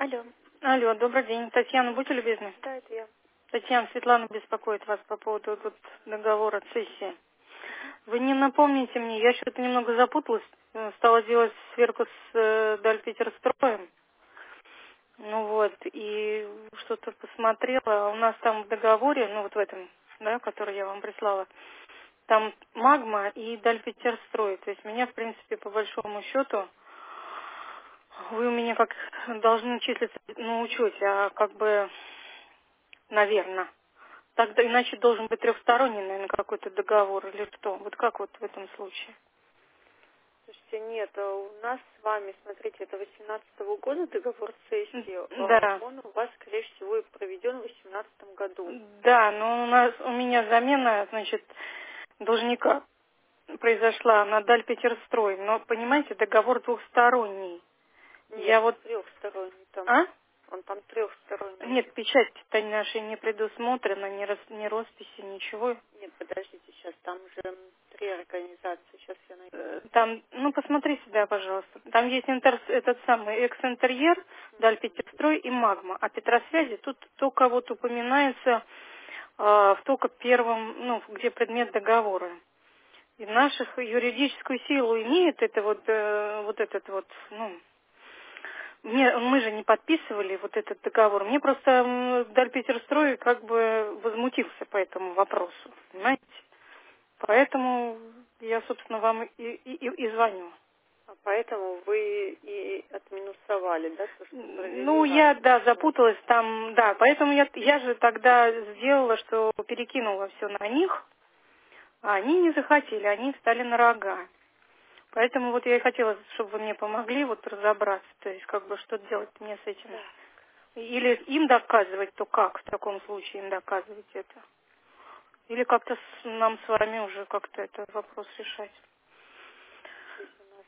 Алло. Алло, добрый день. Татьяна, будьте любезны. Да, это я. Татьяна, Светлана беспокоит вас по поводу тут договора цессии. Вы не напомните мне, я что-то немного запуталась, стала делать сверку с Дальпетерстроем. Ну вот, и что-то посмотрела. У нас там в договоре, ну вот в этом, да, который я вам прислала, там Магма и Дальпетерстрой. То есть меня, в принципе, по большому счету, вы у меня как должны числиться на учете, а как бы, наверное. Тогда иначе должен быть трехсторонний, наверное, какой-то договор или что. Вот как вот в этом случае? Слушайте, нет, у нас с вами, смотрите, это 18-го года договор цессии. Да. Он у вас, скорее всего, и проведен в 18-м году. Да, но у меня замена, значит, должника произошла на Дальпетерстрой. Но, понимаете, договор двухсторонний. Нет, Я он вот... трехсторонний там. А? Он там трехсторонний. Нет, печать-то нашей не предусмотрена, ни росписи, ничего. Нет, подождите, сейчас там уже 3 организации. Сейчас я найду. Там, ну, посмотрите, да, пожалуйста. Там есть этот самый экс-интерьер, Дальпетерстрой и Магма. А Петросвязи тут только вот упоминается в только первом, ну, где предмет договора. И наших юридическую силу имеет это вот, вот этот вот, ну, мы же не подписывали вот этот договор. Мне просто Дальпетерстрой как бы возмутился по этому вопросу, понимаете? Поэтому я, собственно, вам и звоню. А поэтому вы и отминусовали, да, то, что провели Ну, раньше. я, да, запуталась там, да, поэтому я же тогда сделала, что перекинула все на них, а они не захотели, они встали на рога. Поэтому вот я и хотела, чтобы вы мне помогли вот разобраться, то есть как бы что делать мне с этим. Да. Или им доказывать, то как в таком случае им доказывать это? Или как-то нам с вами уже как-то этот вопрос решать? Здесь у нас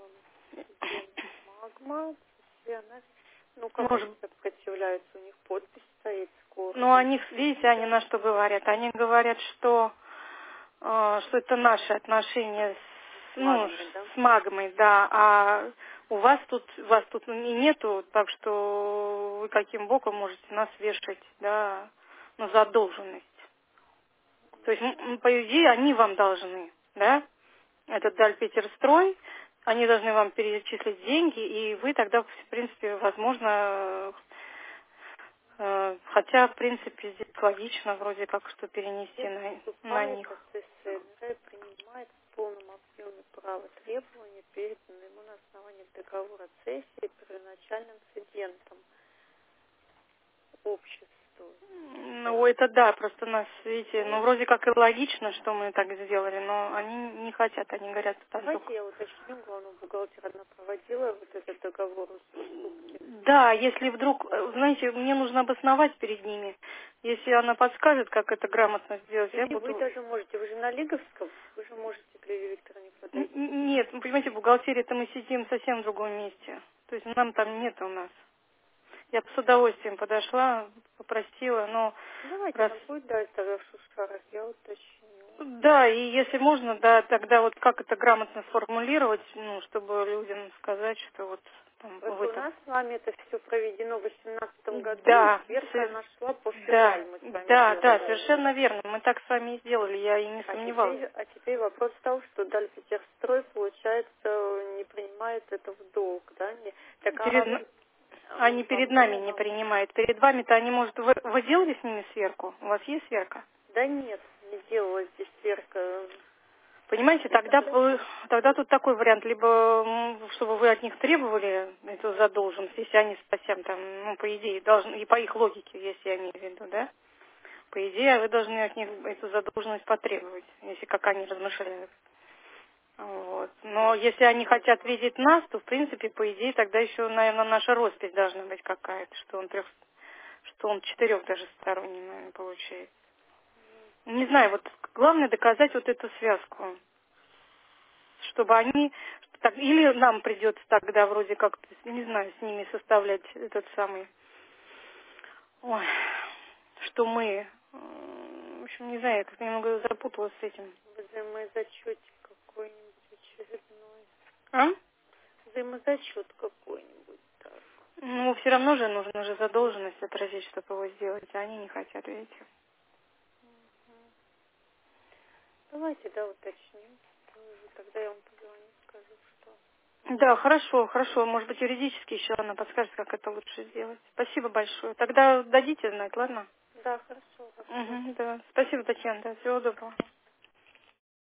Магма, все она... Ну, как они Может, сопротивляются, у них подпись стоит скоро. ну, они, видите, они на что говорят? Они говорят, что это наши отношения Магмой, да? с магмой, да, а вас тут и нету, так что вы каким боком можете нас вешать, да, на задолженность. То есть, по идее, они вам должны, да, этот Дальпетерстрой, они должны вам перечислить деньги, и вы тогда, в принципе, возможно, хотя, в принципе, здесь логично вроде как, что перенести Здесь на вступает них. СССР, принимает в полном объеме право требования, переданные ему на основании договора цессии первоначальным цедентом обществу. Ну, это да, просто нас, видите, ну, вроде как и логично, что мы так сделали, но они не хотят, они говорят, там только... Давайте я уточню, главного бухгалтера, она проводила вот этот договор уступки. Да, если вдруг, знаете, мне нужно обосновать перед ними. Если она подскажет, как это грамотно сделать, я Или вы буду... даже можете, вы же на Лиговском, вы же можете к Лилии Викторовне подойти. Нет, ну, понимаете, в бухгалтерии-то мы сидим совсем в другом месте. То есть нам там нет у нас. Я бы с удовольствием подошла, попросила, но Давайте, раз... она будет дать тогда в Шушарах, я уточню. Да, и если можно, да, тогда вот как это грамотно сформулировать, ну, чтобы людям сказать, что вот там в Просто у этом... нас с вами это все проведено в 2018 году, и Да, сверка она шла по да, февраль, мы с вами да, делали. совершенно верно. Мы так с вами и сделали, я и не сомневалась. А теперь вопрос в том, что Дальпетерстрой, получается, не принимает это в долг, да? Так, Они перед нами не принимают. Перед вами-то они, может, вы делали с ними сверку? У вас есть сверка? да нет, не делала здесь сверка. Понимаете, тогда тут такой вариант, либо чтобы вы от них требовали эту задолженность, если они совсем там, ну, по идее, должны, и по их логике, если я имею в виду, да, по идее, вы должны от них эту задолженность потребовать, если как они размышляют. Вот. Но если они хотят видеть нас, то, в принципе, по идее, тогда еще, наверное, наша роспись должна быть какая-то, что он четырех даже сторонний, наверное, получается. Не знаю, вот главное доказать вот эту связку, чтобы они, или нам придется тогда вроде как, не знаю, с ними составлять этот самый, ой, что мы, в общем, не знаю, я как немного запуталась с этим. Взаимозачет какой-нибудь очередной. А? Взаимозачет какой-нибудь, так. Ну, все равно же нужно же задолженность отразить, чтобы его сделать, а они не хотят, видите. Давайте, да, уточним. Тогда я вам позвоню, скажу, что... Да, хорошо, хорошо. Может быть, юридически еще она подскажет, как это лучше сделать. Спасибо большое. Тогда дадите знать, ладно? Да, хорошо. Угу, да. Спасибо, Татьяна, да. Всего доброго.